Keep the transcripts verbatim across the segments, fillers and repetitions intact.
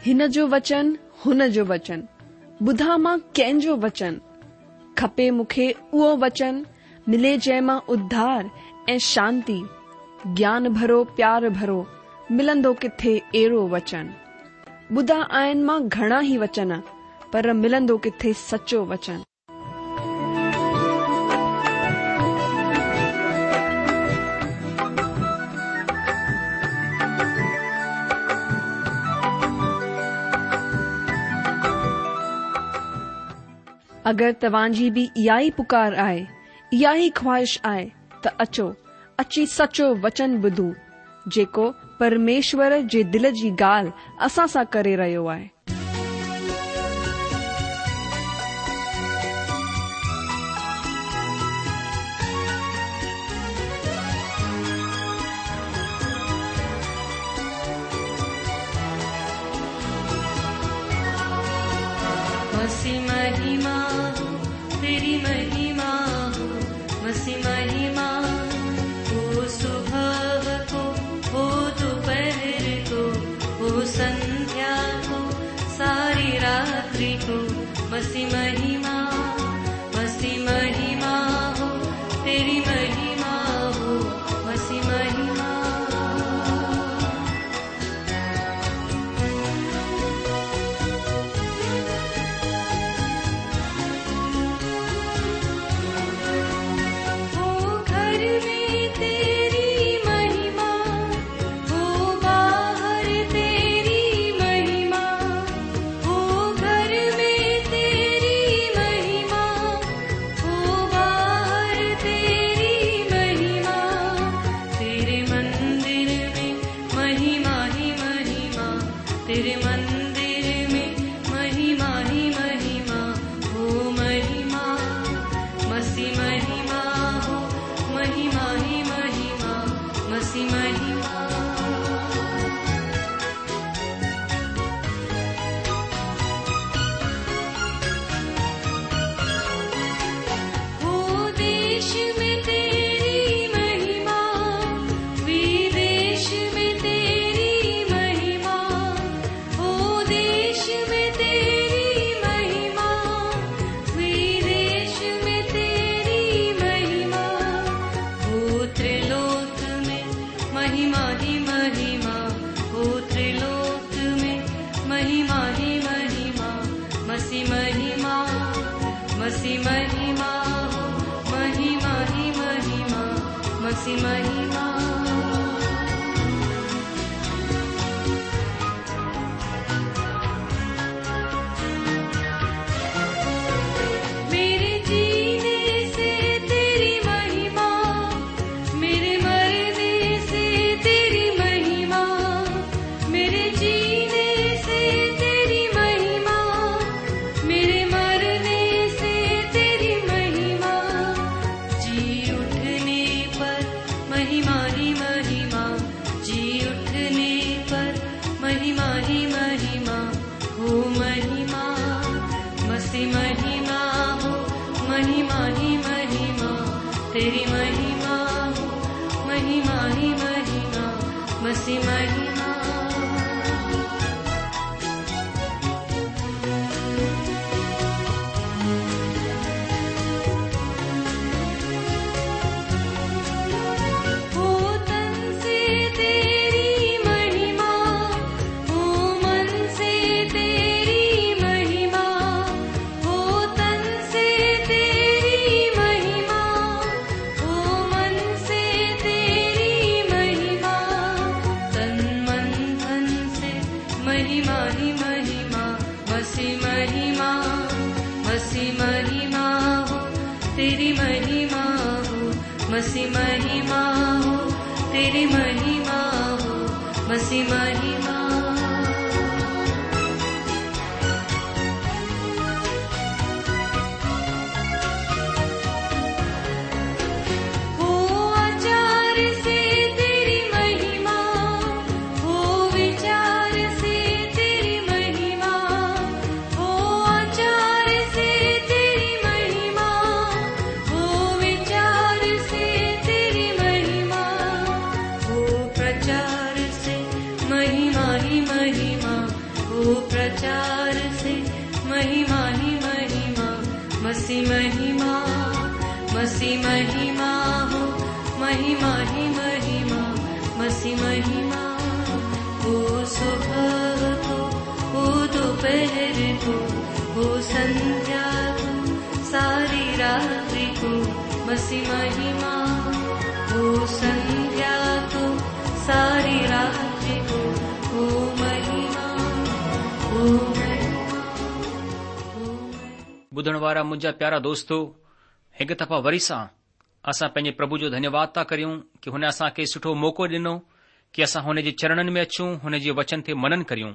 हिन जो वचन हुन जो वचन, ॿुधा मां कंहिंजो वचन, खपे मूंखे उहो वचन, मिले जंहिं मां उद्धार ऐं शांती, ज्ञान भरो प्यार भरो, मिलंदो किथे अहिड़ो वचन। ॿुधा आहिनि मां घणा ई वचन, पर मिलंदो किथे सचो वचन। अगरि तव्हांजी बि इहा ई पुकार आहे, इहा ई ख्वाहिश आहे, त अचो अची सचो वचन ॿुधूं, जेको परमेश्वर जे दिल जी ॻाल्हि असां सां करे रहियो आहे। मसीह महिमा हो, तेरी महिमा हो, मसीह महिमा हो, सुबह को हो, दोपहर को हो, संध्या को सारी रात्रि को, मसीह महिमा, मसीह महिमा हो, तेरी महिमा हो, मसीह महिमा। मसीह महिमा हो, तेरी महिमा हो, मसीह महिमा। महिमा समाचार से महिमा ही महिमा, मसी महिमा, मसी महिमा हो, महिमा ही महिमा, मसी महिमा। हो सुबह को, हो दोपहर को, हो संध्या को, सारी रात्रि को, मसी महिमा। हो संध्या को, सारी रात्रि को, हो महिमा, हो महिमा, हो महिमा। ॿुधण वारा मुंहिंजा प्यारा दोस्तो, हिकु दफ़ा वरी सां असां पंहिंजे प्रभु जो धन्यवाद था करियूं कि हुन असांखे सुठो मौक़ो ॾिनो कि असां हुन जे चरणनि में अचूं, हुन जे वचन ते मनन करियूं।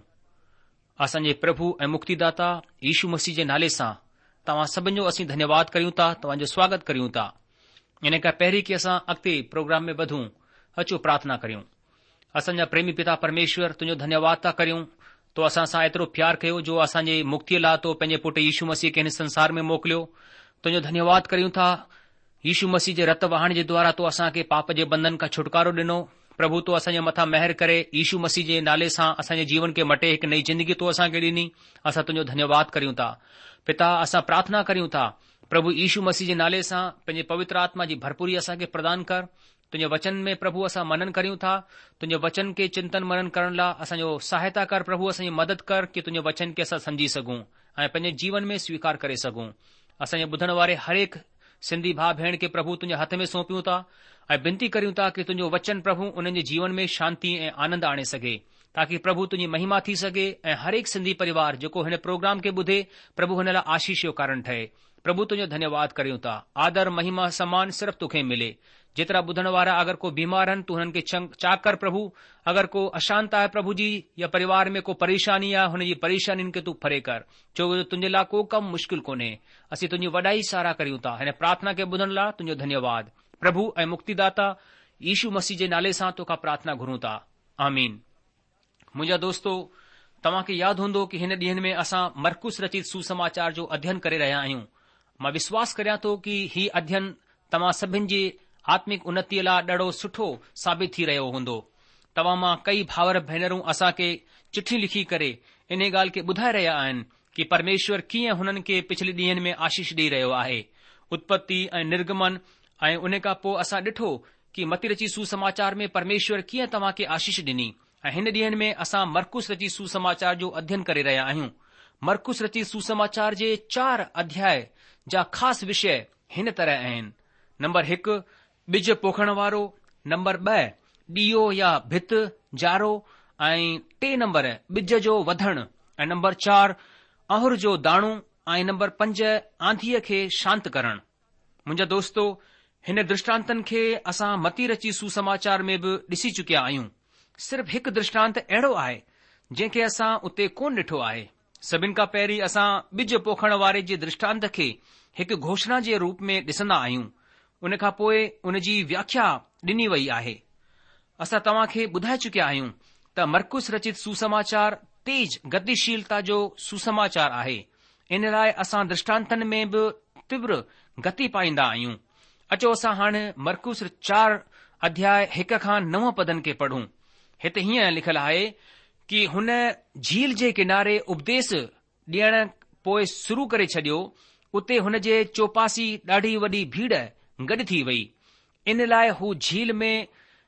असांजे प्रभु ऐं मुक्तिदाता यीशू मसीह जे नाले सां तव्हां सभिनि जो असीं धन्यवाद करियूं था, तव्हांजो स्वागत करियूं था। इन खां पहिरीं कि असां अॻिते प्रोग्राम में वधूं, अचो प्रार्थना करियूं। असांजा प्रेमी पिता परमेश्वर, तुंहिंजो धन्यवाद था करियूं, तो असां सां एतिरो प्यार कयो जो असांजे मुक्तीअ लाइ तो पंहिंजे पुट यीशू मसीह खे हिन संसार में मोकिलियो। तुंहिंजो धन्यवाद करियूं था, यीशू मसीह जे रत वहाण जे द्वारा तो असांखे पाप जे बंधन खां छुटकारो ॾिनो। प्रभु तो असांजे मथां महिर करे यीशू मसीह जे नाले सां असांजे जीवन खे मटे हिकु नई जिंदगी तो असांखे ॾिनी। असां तुंहिंजो धन्यवाद करियूं था पिता। असां प्रार्थना करियूं था प्रभु यीशू मसीह जे नाले सां पंहिंजे पवित्र आत्मा जी भरपूरी असांखे प्रदान कर। तुंहिंजे वचन में प्रभु असां मनन करियूं था, तुंहिंजे वचन खे चिंतन मनन करण लाइ असांजो सहायता कर। प्रभु असांजी मदद कर कि तुंहिंजे वचन खे असां समझी सघूं ऐं पंहिंजे जीवन में स्वीकार करे सघूं। असांजे ॿुधण वारे हर एक सिंधी भाउ भेण खे प्रभु तुंहिंजे हथ में सौंपियूं था ऐं विनती करियूं था कि तुंहिंजो वचन प्रभु उन्हनि जे जीवन में शांती ऐं आनंद आणे सघे, ताकि प्रभु तुंहिंजी महिमा थी सघे ऐं हर एक सिंधी परिवार जेको हिन प्रोग्राम खे ॿुधे प्रभु हुन लाइ आशीष जो कारण ठहे। प्रभु तुंहिंजो धन्यवाद करियूं था। आदर महिमा सम्मान सिर्फ़ तोखे मिले। जेतिरा ॿुधण वारा अगरि को बीमार आहिनि तू हुननि खे चाक कर प्रभु। अगरि को अशांत आहे प्रभु जी, या परिवार में को परेशानी आहे, हुनजी परेशानियुनि खे तू फरे कर, छो तुंहिंजे लाइ को कमु मुश्किल कोन्हे। असीं तुंहिंजी वॾाई सारा करियूं था। हिन प्रार्थना खे ॿुधण लाइ तुंहिंजो धन्यवाद प्रभु ऐं मुक्तिदाता यीशू मसीह जे नाले सां तोखां प्रार्थना घुरूं था, आमीन। मुंहिंजा दोस्तो, तव्हांखे यादि हूंदो कि हिन ॾींहनि में असां मरकुस रचित सुसमाचार जो अध्ययन करे रहिया आहियूं। मां विश्वास करियां थो कि ही अध्ययन तव्हां सभिनि जे आत्मिक उन्नतीअ लाइ ॾाढो सुठो साबित थी रहियो हूंदो। तव्हां मां कई भावर भेनरूं असांखे चिठी लिखी करे इन ॻाल्हि खे ॿुधाए रहिया आहिनि कि परमेश्वर कीअं हुननि खे पिछले ॾींहनि में आशीष ॾेई रहियो आहे। उत्पत्ति ऐं निर्गमन ऐं उन खां पोइ असां ॾिठो कि मती रची सुसमाचार में परमेश्वर कीअं तव्हां खे आशीष ॾिनी। ऐं हिन ॾींहनि में असां मरकुस रची सुसमाचार जो अध्ययन करे रहिया आहियूं। मरकुस रची सुसमाचार जे चार अध्याय जा ख़ासि विषय हिन तरह आहिनि। नंबर हिकु, ॿिज पोखण वारो। नंबर ॿ, ॾीओ या भित जारो। ऐं टे नंबर, ॿिज जो वधणु। ऐं नंबर चार, अहुर जो दाणो। ऐं नंबर पंज, आंधीअ खे शांत करणु। मुंहिंजा दोस्तो, हिन दृष्टांतनि खे असां मती रची सुसमाचार में बि ॾिसी चुकिया आहियूं। सिर्फ़ हिकु दृष्टांत अहिड़ो आहे जंहिंखे असां उते कोन ॾिठो आहे। सभिनि खां पहिरीं असां ॿिज पोखण वारे जे दृष्टांत खे हिकु घोषणा जे रूप में ॾिसंदा आहियूं। उन खां पोइ उन जी व्याख्या ॾिनी वई आहे। असां तव्हां खे ॿुधाए चुकिया आहियूं त मरकुस रचित सुसमाचार तेज गतिशीलता जो सुसमाचार आहे। इन लाइ असां दृष्टांतनि में बि तीव्र गति पाईंदा आहियूं। अचो असां हाणे मरकुस चार अध्याय हिक खां नव पदनि खे पढ़ूं। हिते हीअं लिखियलु आहे कि हुन झील जे किनारे उपदेश ॾियण पोइ शुरू करे छॾियो। उते हुन जे चौपासी ॾाढी वॾी भीड़ गॾु थी वई। इन लाइ हू झील में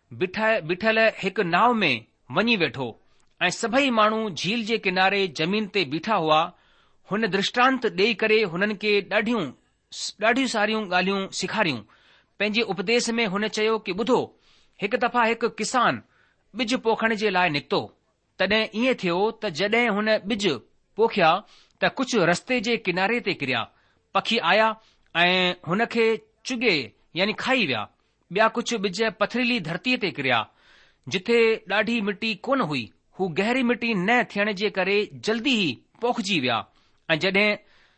बीठल हिकु नाव में वञी वेठो ऐं सभई माण्हू झील जे किनारे ज़मीन ते बीठा हुआ। हुन दृष्टांत ॾेई करे हुननि खे ॾाढियूं ॾाढियूं सारियूं ॻाल्हियूं सेखारियूं। पंहिंजे उपदेश में हुन चयो कि ॿुधो, हिकु दफ़ा हिकु किसान ॿिज पोखण जे लाइ निकितो। तॾहिं ईअं थियो त जॾहिं हुन ॿिज पोखिया त कुझु रस्ते जे किनारे ते किरिया। पखी आया ऐं हुन खे चुगे यानी खाई विया। ॿिया कुझु ॿिज पथरीली धरतीअ ते किरिया जिथे ॾाढी मिटी कोन हुई। हू गहरी मिटी न थियण जे करे जल्दी ई पोखिजी विया ऐं जॾहिं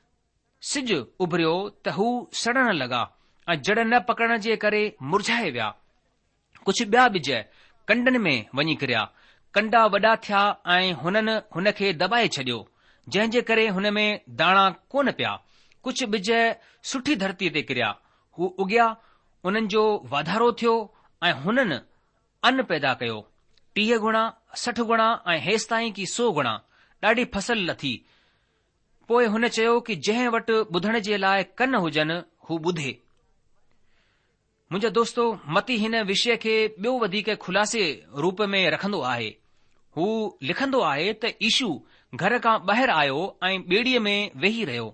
सिज उभरियो त हू सड़ण लॻा ऐं जड़ न पकड़ण जे करे मुरझाए विया। कुझु ॿिया ॿिज कंडनि में वञी किरिया। कंडा वॾा थिया ऐं हुननि हुन खे दॿाए छॾियो, जंहिं जे करे हुन में दाणा कोन पिया। कुझु ॿिज सुठी धरतीअ ते किरिया। हू उगिया, उन्हनि जो वाधारो थियो ऐं हुननि अन्न पैदा कयो, टीह गुणा, सठ गुणा ऐं हेसि ताईं की सौ गुणा। ॾाढी फसल लथी। पोइ हुन चयो कि जंहिं वटि ॿुधण जे लाइ कन हुजनि हू ॿुधे। मुंहिंजा दोस्तो, मती हिन विषय खे ॿियो वधीक खुलासे रूप में रखंदो आहे। हू लिखंदो आहे त ईशू घर खां ॿाहिरि आयो ऐं ॿेड़ीअ में वेही रहियो।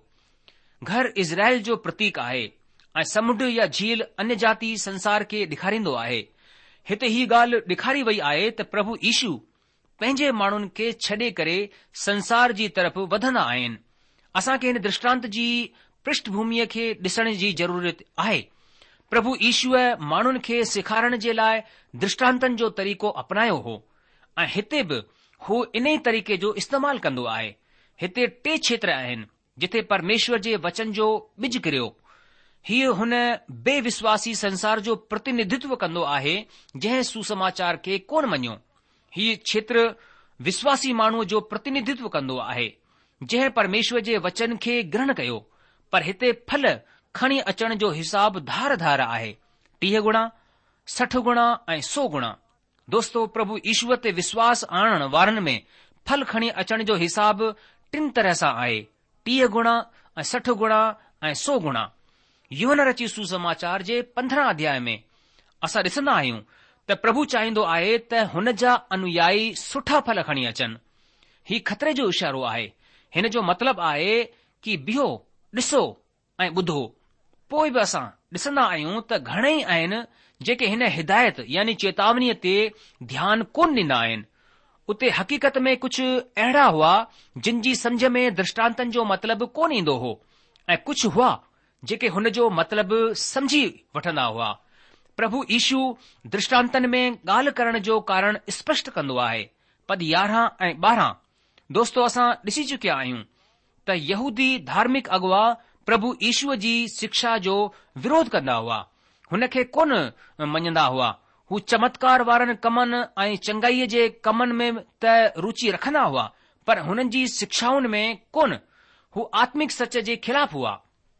घर इज़राइल जो प्रतीक आहे ऐं समुंड या झील अन्य जाती संसार खे ॾेखारींदो आहे। हिते ही ॻाल्हि ॾेखारी वई आहे त प्रभु ईशू पंहिंजे माण्हुनि खे छॾे करे संसार जी तरफ़ वधंदा आहिनि। असांखे हिन दृष्टांत जी पृष्ठभूमिअ खे ॾिसण जी ज़रूरत आहे। प्रभु ईशूअ माण्हुनि खे सेखारण जे लाइ दृष्टांतनि जो तरीक़ो अपनायो हो ऐं हिते बि हू इन ई तरीक़े जो इस्तेमालु कंदो आहे। हिते टे क्षेत्र आहिनि जिथे परमेश्वर जे वचन जो ॿिज किरियो। हीउ हुन बेविश्वासी संसार जो प्रतिनिधित्व कंदो आहे जंहिं सुसमाचार खे कोन मञियो। हीउ क्षेत्र विश्वासी माण्हूअ जो प्रतिनिधित्व कंदो आहे जंहिं परमेश्वर जे वचन खे ग्रहण कयो। पर हिते फल खणी अचण जो हिसाब धार धार आहे, टीह गुणा, सठ गुणा ऐं सौ गुणा। दोस्तो, प्रभु ईश्वर ते विश्वास आणण वारनि में फल खणी अचण जो हिसाब टिन तरह सां आहे, टीह गुणा ऐं सठ गुणा ऐं सौ गुणा। यूहन रची सुसमाचार जे पंद्रहं अध्याय में असां ॾिसंदा आहियूं त प्रभु चाहींदो आहे त हुन जा अनुयायी सुठा फल खणी अचनि। ही ख़तरे जो इशारो आहे। हिन जो मतिलबु आहे कि बिहो, ॾिसो ऐं ॿुधो। पोइ बि असां ॾिसंदा आहियूं त घणेई आहिनि जेके हिन हिदायत यानी चेतावनीअ ते ध्यानु कोन ॾींदा आहिनि। उते हक़ीक़त में कुझु अहिड़ा हुआ जिन जी सम्झ में दृष्टांतनि जो मतिलबु कोन ईंदो हो ऐं कुझु हुआ जेके हुन जो मतिलबु समझी वठंदा हुआ। प्रभु ईशू दृष्टांतनि में ॻाल्हि करण जो कारण स्पष्ट कंदो आहे। पद यारहं ऐं ॿारहं दोस्तो, असां ॾिसी चुकिया आहियूं त यहूदी धार्मिक अगुवा प्रभु ईशूअ जी शिक्षा जो विरोध कंदा हुआ, हुन खे कोन मञंदा हुआ। हू चमत्कार वारनि कमनि ऐं चङाईअ जे कमनि में त रुचि रखंदा हुआ, पर हुननि जी शिक्षाउनि में कोन। हू आत्मिक सच जे ख़िलाफ़ हुआ।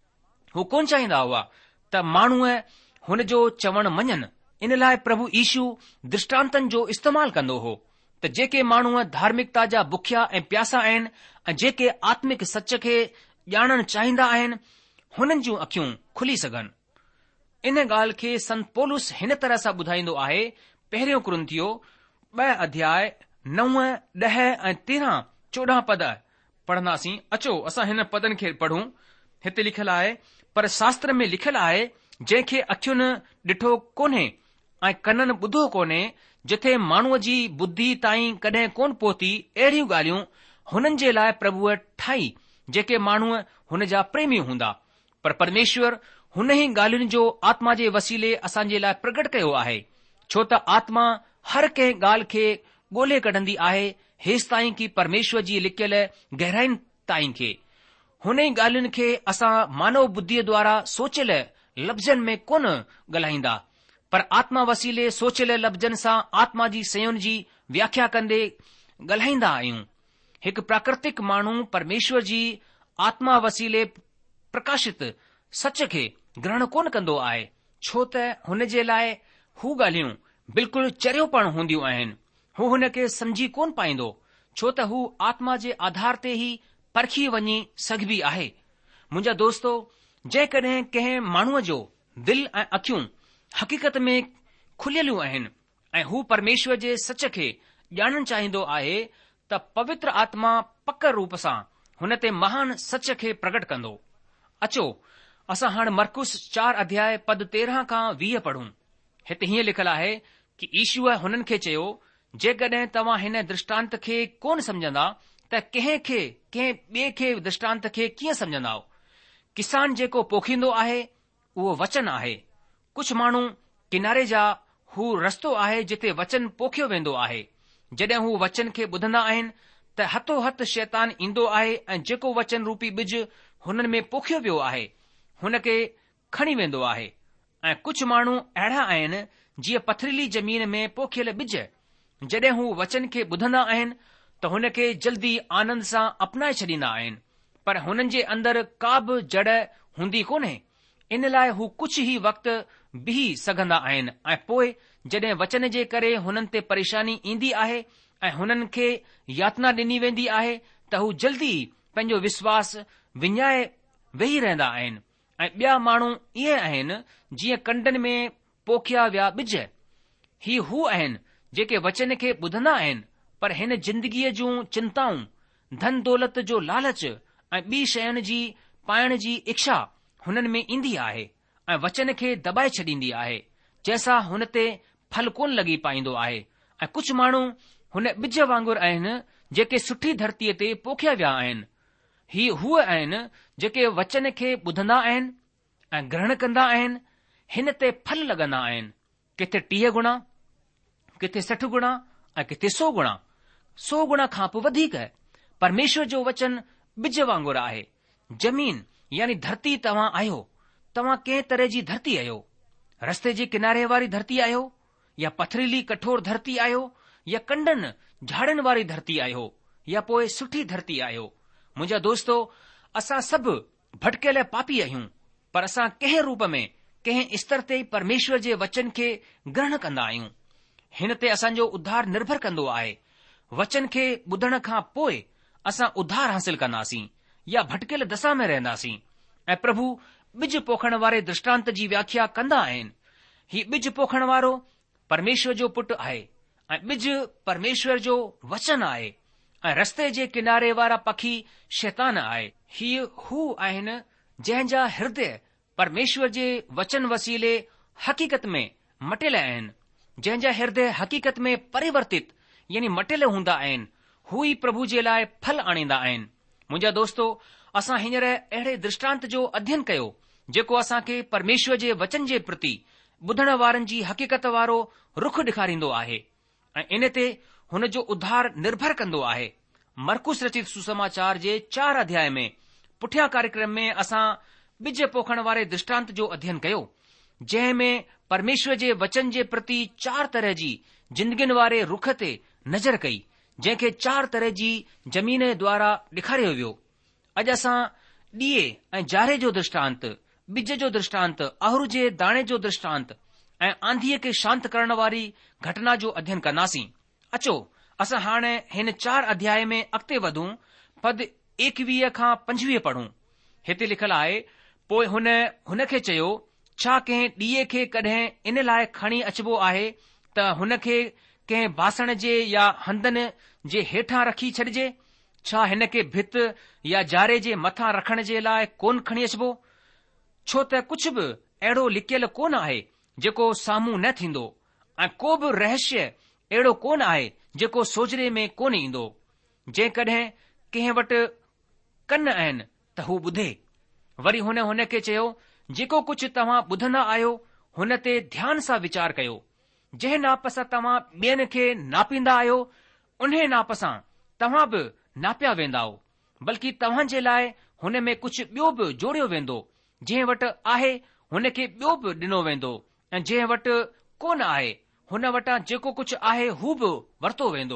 हू कोन चाहींदा हुआ त माण्हूअ हुन जो चवणु मञनि। इन लाइ प्रभु ईशू दृष्टांतनि जो इस्तेमालु कंदो हो त जेके माण्हू धार्मिकता जा बुखिया ऐं प्यासा आहिनि ऐं जेके आत्मिक सच खे ॼाणणु चाहींदा आहिनि हुननि जूं अखियूं खुली सघनि। इन ॻाल्हि खे संत पौलुस हिन तरह सां ॿुधाईंदो आहे। पहिरियों कुरिन्थियो ॿ अध्याय नव, ॾह ऐं तेरहं चोॾहं पद पढ़ंदासीं। अचो असां हिन पदनि खे पढ़ूं। हिते लिखियलु आहे, पर शास्त्र में लिखियलु आहे, जंहिंखे अखियुनि ॾिठो कोन्हे ऐं कननि ॿुधो कोन्हे, जिथे माण्हूअ जी बुद्धि ताईं कॾहिं कोन पहुती, अहिड़ियूं ॻाल्हियूं हुननि जे लाइ प्रभुअ ठाही जेके माण्हू हुन जा प्रेमी हूंदा। पर परमेश्वर हुन ई ॻाल्हियुनि जो आत्मा जे वसीले असांजे लाइ प्रगट कयो आहे, छो त आत्मा हर कंहिं ॻाल्हि खे ॻोल्हे कढंदी आहे, हेसि ताईं कि परमेश्वर जी लिकियल गहराइनि ताईं खे। हुन ई ॻाल्हियुनि खे असां मानव बुद्धीअ द्वारा सोचियल लफ़्ज़नि में कोन ॻाल्हाईंदा, पर आत्मा वसीले सोचियल लफ़्ज़नि सां आत्मा जी शयुनि जी व्याख्या कंदे ॻाल्हाईंदा आहियूं। हिकु प्राकृतिक माण्हू परमेश्वर जी आत्मा वसीले प्रकाशित सच खे ग्रहण कोन कंदो आहे, छो त हुन जे लाइ हू ॻाल्हियूं बिल्कुलु चरियोपण हूंदियूं आहिनि। हू हुन खे समझी कोन पाईंदो, छो त हू आत्मा जे आधार ते ई परखी वञी सघबी आहे। मुंहिंजा दोस्तो, जेकॾहिं कंहिं माण्हूअ जो दिलि ऐं अखियूं हक़ीक़त में खुलियलूं आहिनि ऐं हू परमेश्वर जे सच खे ॼाणणु चाहींदो आहे, त पवित्र आत्मा पक रूप सां हुन ते महान सच खे प्रगट कंदो। अचो असां हाणे मरकुस चार अध्याय पद तेरहं खां वीह पढ़ूं। हिते हीअं लिखियलु आहे कि ईशूअ हुननि खे चयो, जेकॾहिं तव्हां हिन दृष्टांत खे कोन समझंदा त कंहिं खे कंहिं ॿिए खे दृष्टांत खे कीअं समझंदा। किसान जेको पोखींदो आहे उहो वचन आहे। कुझु माण्हू किनारे जा हू रस्तो आहे जिथे वचन पोखियो वेंदो आहे। जॾहिं हू वचन खे ॿुधंदा आहिनि त हथो हथ शैतान ईंदो आहे ऐं जेको वचन रूपी ॿिज हुननि में पोखियो वियो आहे हुन खे खणी वेंदो आहे। ऐं कुझु माण्हू अहिड़ा आहिनि जीअं पथरीली ज़मीन में पोखियल ॿिज। जॾहिं हू वचन खे ॿुधंदा आहिनि त हुन खे जल्दी आनंद सां अपनाए छॾींदा आहिनि, पर हुननि जे अंदरि का बि जड़ हूंदी कोन्हे। इन लाइ हू कुझु ई वक़्तु बीही सघंदा आहिनि ऐं पोइ जॾहिं वचन जे करे हुननि ते परेशानी ईंदी आहे ऐं हुननि खे यातना ॾिनी वेंदी आहे त हू जल्दी पंहिंजो विश्वास विञाए वेही रहंदा आहिनि। ऐं ॿिया माण्हू इहे आहिनि जीअं कंडनि में पोखिया विया ॿिज। ही हू आहिनि जेके वचन खे ॿुधंदा आहिनि, पर हिन जिंदगीअ जूं चिंताऊं, धन दौलत जो लालच ऐं ॿी शयुनि जी पाइण जी इच्छा हुननि में ईंदी आहे ऐं वचन खे दॿाए छॾींदी आहे, जंहिंसां हुन ते फल कोन लॻी पाईंदो आहे। ऐं कुझु माण्हू हुन ॿिज वांगुरु आहिनि जेके सुठी धरतीअ ते पोखिया विया आहिनि। ही हूअ आहिनि जेके वचन खे ॿुधंदा आहिनि ऐं ग्रहण कंदा आहिनि, हिन ते फल लॻंदा आहिनि, किथे टीह गुणा, किथे सठ गुणा ऐं किथे सौ गुणा। सौ गुणा खां पोइ वधीक परमेश्वर जो वचन ॿिज वांगुरु आहे। ज़मीन यानी धरती तव्हां आहियो। तव्हां कंहिं तरह जी धरती आहियो? रस्ते जे किनारे वारी धरती आहियो, या पथरीली कठोर धरती आहियो, या कंडनि झाड़ियुनि वारी धरती आहियो, या पोइ सुठी धरती आहियो? मुंहिंजा दोस्तो, असां सभु भटकियल पापी आहियूं, पर असां कंहिं रूप में कंहिं स्तर ते परमेश्वर जे वचन खे ग्रहण कंदा आहियूं। हिन ते असांजो उद्धार निर्भर कंदो आहे। वचन खे ॿुधण खां पोइ असां उद्धार हासिल कंदासीं या भटकियल दशा में रहंदासीं। ऐं प्रभु ॿिज पोखण वारे दृष्टांत जी व्याख्या कंदा आहिनि। ही ॿिज पोखण वारो परमेश्वर जो पुटु आहे ऐं ॿिज परमेश्वर जो वचन आहे ऐं रस्ते जे किनारे वारा पखी शैतान आहे। हीअ हू आहिनि जंहिंजा हृदय परमेश्वर जे वचन वसीले हक़ीक़त में मटियल आहिनि। जंहिंजा हृदय हक़ीक़त में परिवर्तित यानी मटियल हूंदा आहिनि, हू ई प्रभु जे लाइ फल आणींदा आहिनि। मुंहिंजा दोस्तो, असां हींअर अहिड़े दृष्टांत जो अध्ययन कयो जेको असांखे परमेश्वर जे वचन जे प्रति ॿुधण वारनि जी हक़ीक़त वारो रुख ॾेखारींदो आहे ऐं इन ते हुन जो उद्धार निर्भर कंदो आहे। मरकुस रचित सुसमाचार जे चार अध्याय में पुठियां कार्यक्रम में असां ॿिज पोखण वारे दृष्टांत जो अध्ययन कयो, जंहिं में परमेश्वर जे वचन जे प्रति चार तरह जी जिंदगियुनि वारे रुख ते नज़र कई, जंहिंखे चार तरह जी ज़मीन द्वारा ॾेखारियो वियो। अॼु असां ॾीए ऐं जारे जो दृष्टांत, ॿिज जो दृष्टांत, अहुर जे दाणे जो दृष्टांत ऐं आंधीअ खे शांत करण वारी घटना जो अध्ययन कंदासीं। अचो असां हाणे हिन चार अध्याय में अॻिते वधूं, पद एकवीह खां पंजवीह पढ़ूं। हिते लिखियलु आहे, पोइ हुन हुन खे चयो, छा कंहिं ॾीए खे कॾहिं इन लाइ खणी अचिबो आहे त हुन खे कंहिं बासण जे या हंधनि जे हेठां रखी छॾिजे? छा हिन खे भित या जारे जे मथां रखण जे लाइ कोन खणी अचिबो? छो त कुझु बि अहिड़ो लिकियल कोन आहे जेको साम्हूं न थींदो, ऐं को बि रहस्य अहिड़ो कोन आहे जेको सोजरे में कोन ईंदो। जेकॾहिं कंहिं वटि कन आहिनि त हू ॿुधे। वरी हुन हुन खे चयो, जेको कुझु तव्हां ॿुधंदा आहियो हुन ते ध्यान सां वीचार कयो। जंहिं नाप सां तव्हां ॿियनि खे नापींदा आहियो, उन्हे नाप सां तव्हां बि नापिया वेंदाओ, बल्कि तव्हां जे लाइ हुन में कुझु ॿियो बि जोड़ियो वेंदो। जंहिं वटि आहे हुन खे ॿियो बि ॾिनो वेंदो, ऐं जंहिं वटि कोन आहे हुन वटां जेको कुझु आहे हू बि वरितो वेंदो।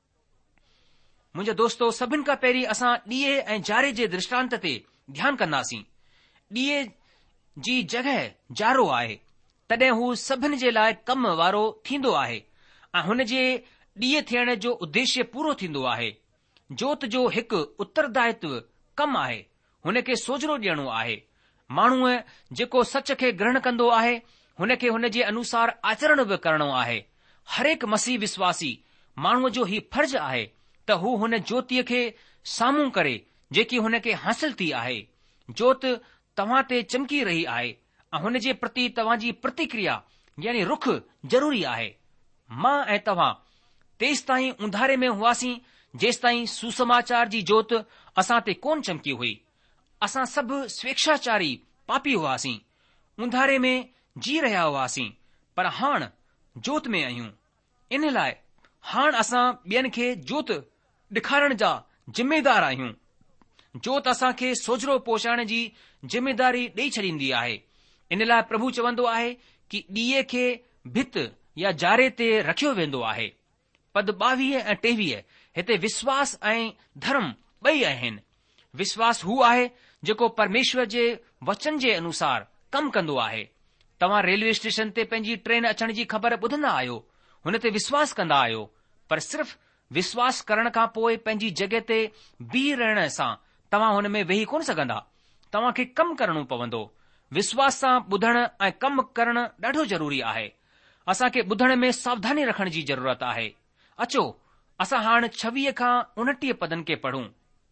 मुंहिंजे दोस्तो, सभिनि खां पहिरीं असां ॾीए ऐं जारे जे दृष्टांत ते ध्यानु कंदासीं। ॾीए जी जॻह जारो आहे, तॾहिं हू सभिनि जे लाइ कम वारो थींदो आहे ऐं हुन जे ॾीए थियण जो उद्देश्य पूरो थींदो आहे। जोत जो हिकु उत्तरदायित्व कमु आहे, हुन खे सोजरो ॾियणो आहे। माण्हूअ जेको सच खे ग्रहण कंदो आहे हुन खे हुन जे अनुसार आचरण बि करणो आहे। हरेक मसीह विश्वासी माण्हूअ जो ही फर्ज़ आहे त हू हुन ज्योतिअ खे साम्हूं करे जेकी हुन खे हासिल थी आहे। जोत तव्हां ते चमकी रही आहे ऐं हुन जे प्रति तव्हां जी प्रतिक्रिया यानी रुख ज़रूरी आहे। मां ऐं तव्हां तेसि ताईं उंधारे में हुआसीं जेसि ताईं सुसमाचार जी जोत असां ते कोन चमकी हुई। असां सभु स्वेच्छाचारी पापी हुआसीं, उंधारे में जी रहिया हुआसीं, पर हाणे जोत में आहियूं। इन लाइ हाणे असां ॿियनि खे जोत ॾेखारण जा जिम्मेदार आहियूं। जोत असां खे सोजरो पहुचाइण जी जिम्मेदारी ॾेई छॾींदी आहे। इन लाइ प्रभु चवंदो आहे कि ॾीए खे भित या जारे ते रखियो वेंदो आहे। पद ॿावीह ऐं टेवीह हिते विश्वास ऐं धर्म ॿई आहिनि। विश्वास हू आहे जेको परमेश्वर जे वचन जे अनुसार कमु कंदो आहे। तव्हां रेलवे स्टेशन ते पंहिंजी ट्रेन अचण जी ख़बर ॿुधंदा आहियो, हुन ते विश्वास कंदा आहियो, पर सिर्फ़ विश्वास करण खां पोइ पंहिंजी जॻहि ते बीह रहण सां तव्हां हुन में वेही कोन सघंदा। तव्हां खे कमु करणो पवंदो। विश्वास सां ॿुधण ऐं कमु करणु ॾाढो ज़रूरी आहे। असां खे ॿुधण में सावधानी रखण जी ज़रूरत आहे। अचो असां हाणे छवीह खां उणटीह पदनि खे पढ़ूं।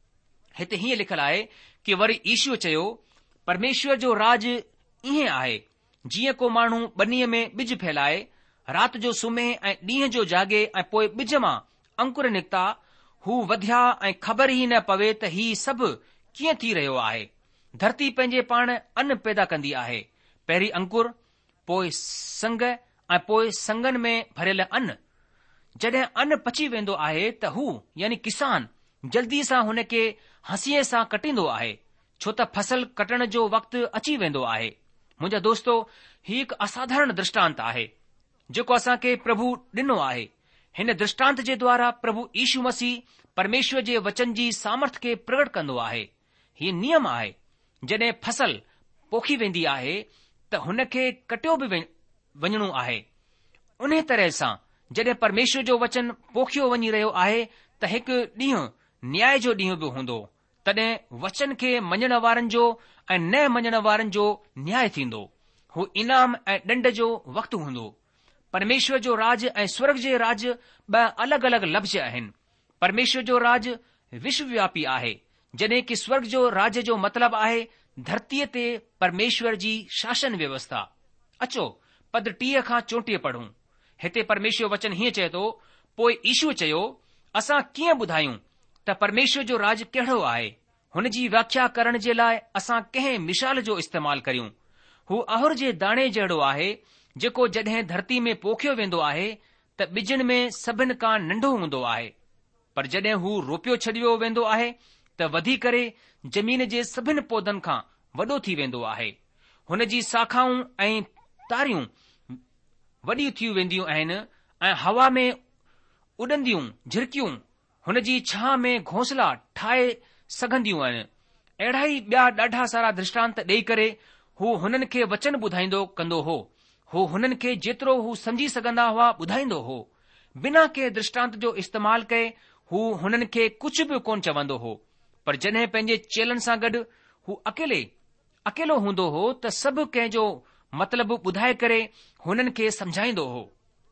हिते हीअं लिखियलु आहे कि वरी ईशू चयो, परमेश्वर जो राज ईअं आहे जीअं को माण्हू ॿनीअ में ॿिज फैलाए, राति जो सुम्हे ऐं ॾींहं जो जागे ऐं पोइ ॿिज मां अंकुर निकिता, हू वधिया ऐं ख़बर ई न पवे त ही सभु कीअं थी रहियो आहे। धरती पंहिंजे पाण अन्न पैदा कंदी आहे, पहिरीं अंकुर, पोइ संग ऐं पोइ संगनि में भरियल अन्न। जॾहिं अन्न पची वेंदो आहे त हू यानी किसान जल्दी सां हुन खे हंसीअ सां कटींदो आहे, छो त फसल कटण जो वक़्तु अची वेंदो आहे। मुंहिंजा दोस्तो, ही हिकु असाधारण दृष्टांत आहे जेको असां खे प्रभु ॾिनो आहे। हिन दृष्टांत जे द्वारा प्रभु यीशू मसीह परमेश्वर जे वचन जी सामर्थ खे प्रगट कंदो आहे। हीउ नियम आहे, जॾहिं फसल पोखी वेंदी आहे त हुन खे कटियो बि वञणो आहे। उन तरह सां जॾहिं परमेश्वर जो वचन पोखियो वञी रहियो आहे त हिकु ॾींहुं न्याय जो ॾींहुं बि हूंदो। तॾहिं वचन खे मञण वारनि जो ऐं न मञण वारनि जो न्याय थींदो। हू इनाम ऐं ॾंड जो वक़्तु हूंदो। परमेश्वर जो राज ऐं स्वर्ग जे राज ॿ अलॻि अलॻि लफ़्ज़ आहिनि। परमेश्वर जो राज विश्वव्यापी आहे, जॾहिं कि स्वर्ग जो राज जो मतिलबु आहे धरतीअ ते परमेश्वर जी शासन व्यवस्था। अचो पद टीह खां चोटीह पढ़ूं। हिते परमेश्वर वचन हीअं चए थो, पोइ ईशू चयो, असां कीअं ॿुधायूं त परमेश्वर जो राज कहिड़ो आहे? हुन जी व्याख्या करण जे लाइ असां कंहिं मिसाल जो इस्तेमालु करियूं। हू अहुर जे दाणे जहिड़ो आहे जेको जॾहिं धरती में पोखियो वेंदो आहे त ॿिजनि में सभिनि खां नंढो हूंदो आहे, पर जॾहिं हू रोपियो छॾियो वेंदो आहे त वधी करे ज़मीन जे सभिनि पौधनि खां वॾो थी वेंदो आहे। हुन जी शाखाऊं ऐं तारियूं वॾियूं थी वेंदियूं आहिनि ऐं हवा में उॾंदियूं झिरकियूं हुन जी छां में घोंसला ठाहे सघंदियूं आहिनि। अहिड़ा ई ॿिया ॾाढा सारा दृष्टांत ॾेई करे हू हुननि खे वचन ॿुधाईंदो कंदो हो। हू हुननि खे जेतिरो हू सम्झी सघंदा हुआ ॿुधाईंदो हो। बिना कंहिं दृष्टांत जो इस्तेमालु कए हू हुननि खे कुझु बि कोन चवंदो हो। पर जॾहिं पंहिंजे चेलनि सां गॾु हू अकेले अकेलो हूंदो हो त सभु कंहिंजो मतिलबु ॿुधाए करे हुननि खे समझाईंदो हो।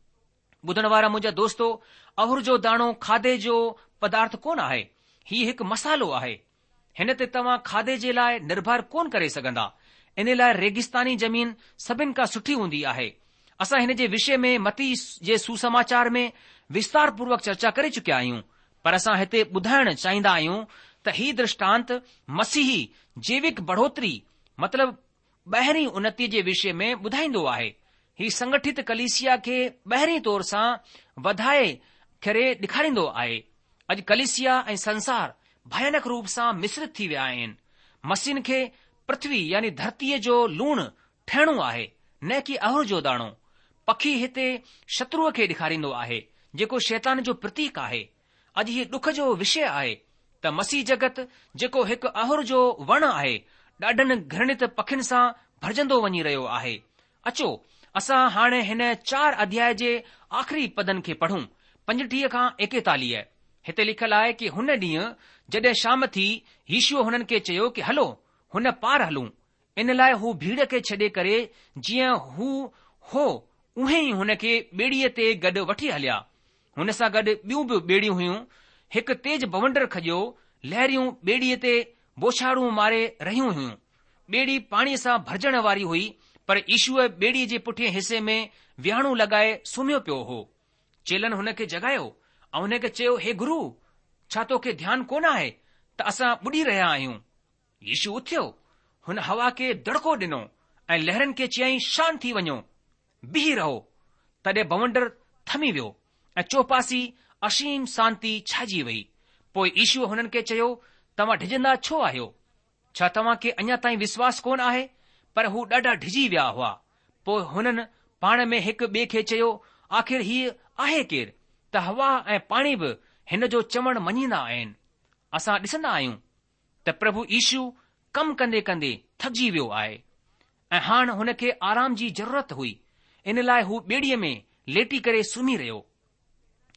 ॿुधण वारा मुंहिंजा दोस्तो, अहुर जो दाणो खाधे जो पदार्थ कोन आहे, हीउ हिकु मसालो आहे। हिन ते तव्हां खाधे जे लाइ निर्भर कोन करे सघंदा। इन लाइ रेगिस्तानी ज़मीन सभिनि खां सुठी हूंदी आहे। असां हिन जे विषय में मती जे सुसमाचार में विस्तार पूर्वक चर्चा करे चुकिया आहियूं, पर असां हिते ॿुधाइण चाहींदा आहियूं त ही दृष्टांत मसीही जैविक बढ़ोतरी मतिलब ॿाहिरीं उन्नति जे विषय में ॿुधाईंदो आहे। ही संगठित कलीसिया खे ॿाहिरीं तौर सां वधाए करे ॾेखारींदो आहे। अॼु कलीसिया ऐं संसार भयानक रूप सां मिश्रित थी विया आहिनि। मसीहनि खे पृथ्वी यानी धरतीअ जो लूण ठहिणो आहे, न कि अहुर जो दाणो। पखी हिते शत्रुअ खे ॾेखारींदो आहे जेको शैतान जो प्रतीक आहे। अॼु हीउ ॾुख जो विषय आहे त मसीह जगत जेको हिकु अहुर जो वण आहे ॾाढनि घृणित पखियुनि सां भरजंदो वञी रहियो आहे। अचो असां हाणे हिन चार अध्याय जे आख़िरी पदनि खे पढ़ूं, पंजटीह खां एकतालीह। हिते लिखियलु आहे कि हुन ॾींहुं जॾहिं शाम थी, यीशुअ हुननि खे चयो कि हलो हुन पार हलूं। इन लाइ हू भीड़ खे छॾे करे जीअं हू हो उहे ई हुन खे ॿेड़ीअ ते गॾु वठी हलिया। हुन सां गॾु ॿियूं बि ॿेड़ियूं हुयूं। हिकु तेज बवंडर खॼो, लहरियूं ॿेड़ीअ ते बोछाड़ूं मारे रहियूं हुयूं। ॿेड़ी पाणीअ सां भरजण वारी हुई, पर यीशुअ ॿेड़ीअ जे पुठिएं हिसे में विहाणू लॻाए सुम्हियो पियो हो। चेलनि हुन खे जगायो ऐं हुन खे चयो, हे गुरू, छा तोखे ध्यानु कोन आहे त असां ॿुॾी रहिया आहियूं? यीशु उथियो, हुन हवा खे दड़को ॾिनो ऐं लहरनि खे चयईं, शांत थी वञो, बीही रहो। तॾहिं बवंडर थमी वियो ऐं चौपासी असीम शांती छाइजी वई। पोइ यीशुअ हुननि खे चयो, तव्हां डिॼंदा छो आहियो? छा तव्हां खे अञा ताईं विश्वास कोन आहे? पर हू ॾाढा डिॼी विया हुआ। पोइ हुननि पाण में हिकु ॿिए खे चयो, आख़िर हीउ आहे केरु त हवा ऐं पाणी बि हिन जो चवणु मञींदा आहिनि। असां ॾिसंदा आहियूं त प्रभु यीशु कमु कंदे कंदे थकिजी वियो आहे ऐं हाणे हुन खे आराम जी ज़रूरत हुई। इन लाइ हू ॿेड़ीअ में लेटी करे सुम्ही रहियो।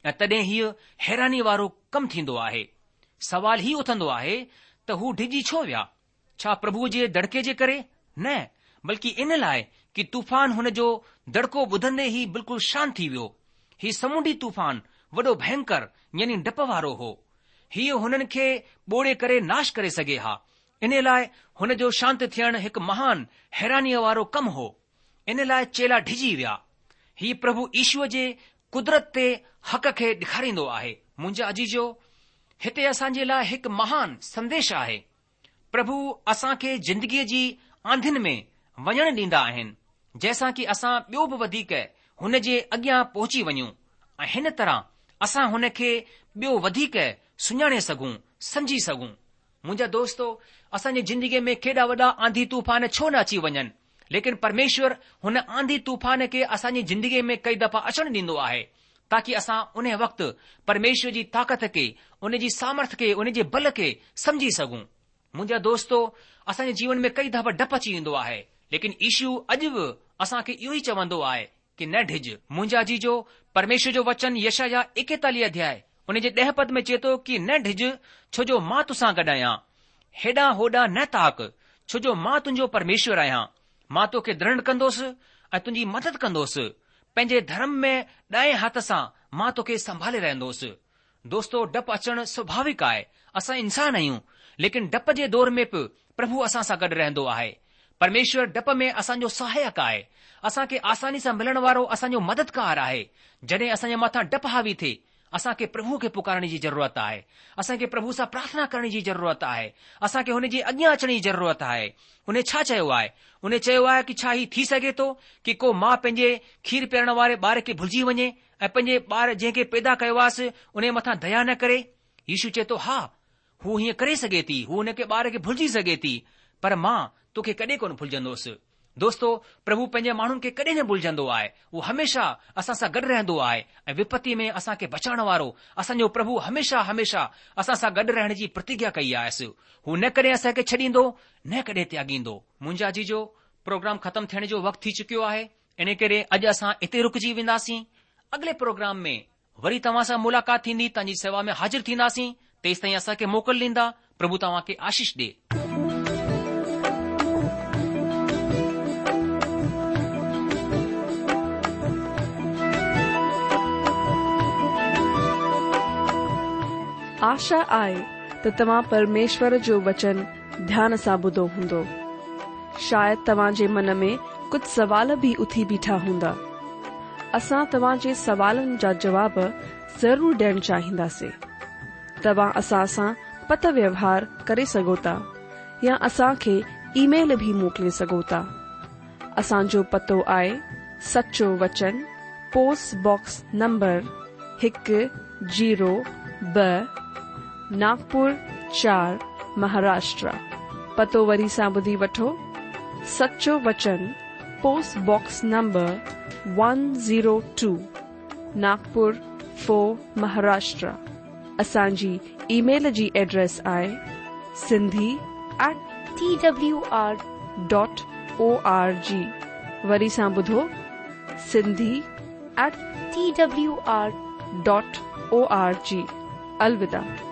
ऐं तॾहिं हीउ हैरानी वारो कमु थींदो आहे। सवाल ही उथंदो आहे त हू डिॼी छो विया? छा प्रभुअ जे दड़के जे करे? न, बल्कि इन लाइ कि तूफ़ान हुन जो दड़को ॿुधंदे ई बिल्कुलु शांत थी वियो। ही समुंडी तूफ़ान वॾो भयंकर यानी डप वारो हो। हीउ हुननि खे ॿोड़े करे नाश करे सघे हा। इन लाइ हुन जो शांत थियणु हिकु महान हैरानीअ वारो कमु हो। इन लाइ चेला डिॼी विया। ही प्रभु ईश्वर जे कुदरत ते हक़ खे ॾेखारींदो आहे। मुंहिंजा अजीजो, हिते असांजे लाइ हिकु महान संदेश आहे। प्रभु असांखे जिंदगीअ जी आंधिन में वञण ॾींदा आहिनि, जंहिंसां कि असां ॿियो बि वधीक हुन जे अॻियां पहुची वञूं ऐं हिन तरह असां हुन खे ॿियो वधीक सुञाणे सघूं, समझी सघूं। मुंहिंजा दोस्तो, असांजी जिंदगीअ में केॾा वॾा आंधी तूफ़ान छो न अची वञनि, लेकिन परमेश्वर हुन आंधी तूफ़ान खे असांजी जिंदगीअ में कई दफ़ा अचणु ॾींदो आहे, ताकि असां उन वक़्तु परमेश्वर जी ताक़त खे, उन जी सामर्थ खे, उन जे बल खे समझी सघूं। मुंहिंजा दोस्तो, असांजे जीवन में कई दफ़ा डप अची वेंदो आहे, लेकिन ईशू अॼु बि असांखे इहो ई चवंदो आहे कि न डिॼ। मुंहिंजा जीजो, परमेश्वर जो वचन यशायाह एकतालीह अध्याय उन जे ॾह पद में चए थो कि न डिॼ, छो जो मां तोसां गॾु आहियां। हेॾां होॾां न ताक, छो जो मां तुंहिंजो परमेश्वर आहियां। मां तोखे दृढ़ कंदोसि ऐं तुंहिंजी मदद कंदोसि। पंहिंजे धर्म में ॾाएं हथ सां मां तोखे संभाले रहंदोसि। दोस्तो, डपु अचणु स्वाभाविक आहे। असां इंसान आहियूं, लेकिन डप जे दौर में बि प्रभु असां सां गॾु रहंदो आहे। परमेश्वर डप में असांजो सहायक आहे। असांखे आसानी सां मिलण वारो असांजो मददगार आहे। जॾहिं असांजे मथां डप हावी थिए, असांखे प्रभु खे पुकारण जी ज़रूरत आहे। असांखे प्रभु सां प्रार्थना करण जी ज़रूरत आहे। असांखे हुन जे अॻियां अचण जी ज़रूरत आहे। उन छा चयो आहे? उन चयो आहे कि छा ही थी सघे थो कि को मां पंहिंजे खीर पीअण वारे ॿार खे भुलिजी वञे ऐं पंहिंजे ॿार जंहिंखे पैदा कयो आहे उन मथां दया न करे? यीशू चए थो, हा, हू हीअं करे सघे थी, हू हुन खे ॿार खे भुलिजी सघे थी, पर मां तोखे कॾहिं कोन भुलिजंदुसि। दोस्तो, प्रभु पंहिंजे माण्हुनि खे कॾहिं न भुलिजंदो आहे। उहो हमेशा असां सां गॾु रहंदो आहे ऐं विपत्ति में असांखे बचाइण वारो असांजो प्रभु हमेशा हमेशा असां सां गॾु रहण जी प्रतिज्ञा कई आहे। हू न कॾहिं असांखे छॾींदो, न कॾहिं त्यागींदो। मुंहिंजा जीजो, प्रोग्राम ख़तमु थियण जो वक़्तु थी चुकियो आहे। इन करे अॼु असां हिते रुकिजी वेंदासीं। अॻिले प्रोग्राम में वरी तव्हां सां मुलाक़ात थींदी, तव्हांजी सेवा में हाज़िर थींदासीं। तेसि ताईं असांखे मोकल ॾींदा। प्रभु तव्हांखे आशीष ॾे। आशा आहे त तव्हां परमेश्वर जो वचन ध्यान सां ॿुधो हूंदो। शायदि तव्हां जे मन में कुझु सवाल भी उथी बीठा हूंदा। असां तव्हां जे सवालनि जा जवाब ज़रूर ॾियणु चाहींदासीं। तव्हां असां सां पत व्यवहार करे सघो था या असांखे ईमेल भी मोकिले सघो था। असांजो पतो आहे सचो वचन, पोस्ट बॉक्स नंबर हिकु जीरो ब, नागपुर चार, महाराष्ट्र। पतो वरी सां ॿुधी वठो। सचो वचन, post box number one zero two, Nagpur four, Maharashtra. असांजी ईमेल जी एड्रेस आहे Sindhi at T W R dot O R G. वरी सां ॿुधो, Sindhi at T W R dot O R G. अलविदा।